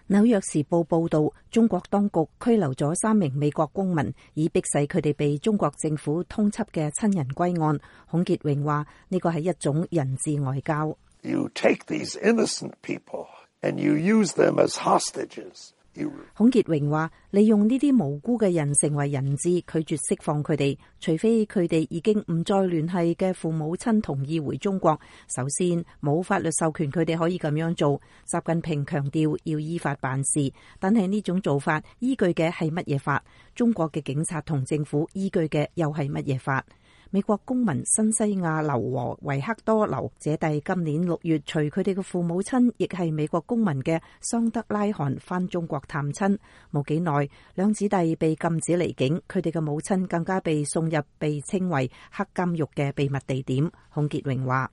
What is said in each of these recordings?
紐約時報報道，中國當局拘留咗3名美國公民，以迫使佢哋被中國政府通緝嘅親人歸案。孔潔榮話：呢個係一種人質外交。 You take these innocent people and you use them as hostages. 孔潔榮話：利用呢啲無辜嘅人成為人質，拒絕釋放佢哋，除非佢哋已經唔再聯繫嘅父母親同意回中國。首先，冇法律授權佢哋可以咁樣做。習近平強調要依法辦事，但係呢種做法依據嘅係乜嘢法？中國嘅警察同政府依據嘅又係乜嘢法？美國公民新西亞流和維克多流姐弟今年6月隨佢哋嘅父母親亦係美國公民嘅桑德拉罕返中國探親，冇幾耐兩子弟被禁止離境，佢哋嘅母親更加被送入被稱為黑監獄嘅秘密地點。孔潔榮話：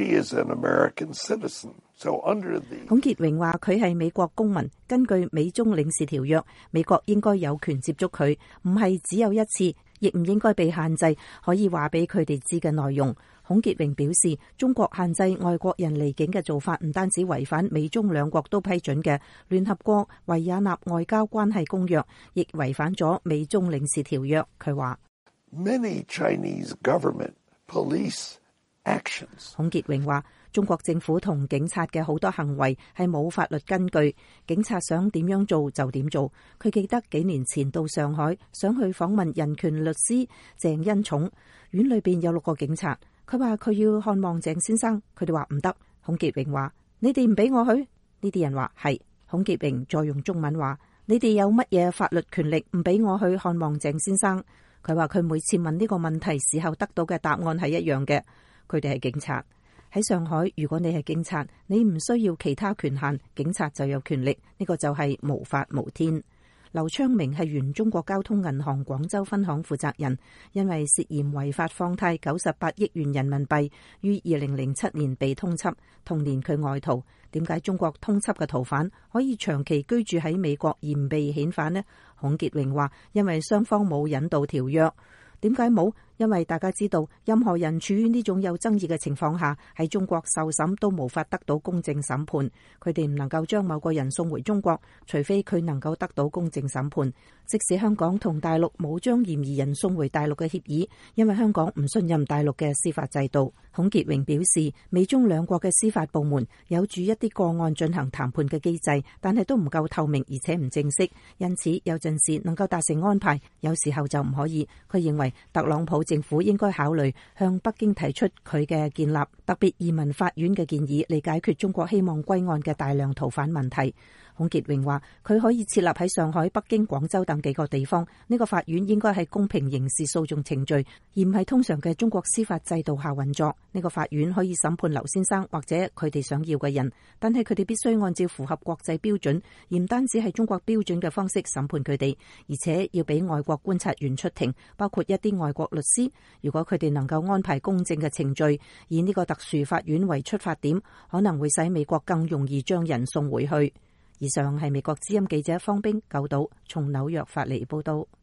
孔潔榮話佢係美國公民，根據美中領事條約，美國應該有權接觸佢，唔係只有一次，亦唔應該被限制可以話俾佢哋知嘅內容。孔潔榮表示，中國限制外國人離境嘅做法唔單止違反美中兩國都批准嘅聯合國維也納外交關係公約，亦違反咗美中領事條約。佢話 ，Many Chinese government police actions. 孔潔榮話，中國政府同警察嘅好多行為係冇法律根據，警察想點樣做就點做。佢記得幾年前到上海，想去訪問人權律師鄭恩寵，院裏邊有6個警察，佢話佢要看望鄭先生，佢哋話唔得。孔潔榮話：你哋唔俾我去？呢啲人話係。孔潔榮再用中文話：你哋有乜嘢法律權力唔俾我去看望鄭先生？佢話佢每次問呢個問題時候得到嘅答案係一樣嘅。佢哋係警察。喺上海，如果你係警察，你唔需要其他權限，警察就有權力，呢個就係無法無天。劉昌明係原中國交通銀行廣州分行負責人，因為涉嫌違法放貸98億元人民幣，於2007年被通緝，同年佢外逃。點解中國通緝嘅逃犯可以長期居住喺美國而唔被遣返呢？孔潔榮話：因為雙方冇引渡條約。點解冇？因為大家知道，任何人處於呢種有爭議嘅情況下，喺中國受審都無法得到公正審判。佢哋唔能夠將某個人送回中國，除非佢能夠得到公正審判。即使香港同大陸冇將嫌疑人送回大陸嘅協議，因為香港唔信任大陸嘅司法制度。孔潔榮表示，美中兩國嘅司法部門有住一啲個案進行談判嘅機制，但係都唔夠透明，而且唔正式，因此有陣時能夠達成安排，有時候就唔可以。佢認為特朗普政府應該考慮向北京提出佢嘅建立特別移民法院嘅建議，嚟解決中國希望歸案嘅大量逃犯問題。孔潔榮話，佢可以設立喺上海、北京、廣州等幾個地方，呢個法院應該係公平刑事訴訟程序，而唔係通常嘅中國司法制度下運作。呢個法院可以審判劉先生或者佢哋想要嘅人，但係佢哋必須按照符合國際標準，而唔單止係中國標準嘅方式審判佢哋，而且要俾外國觀察員出庭，包括一啲外國律師。如果佢哋能夠安排公正嘅程序，以呢個特殊法院為出發點，可能會使美國更容易將人送回去。以上係美國之音記者方冰九島從紐約發嚟報道。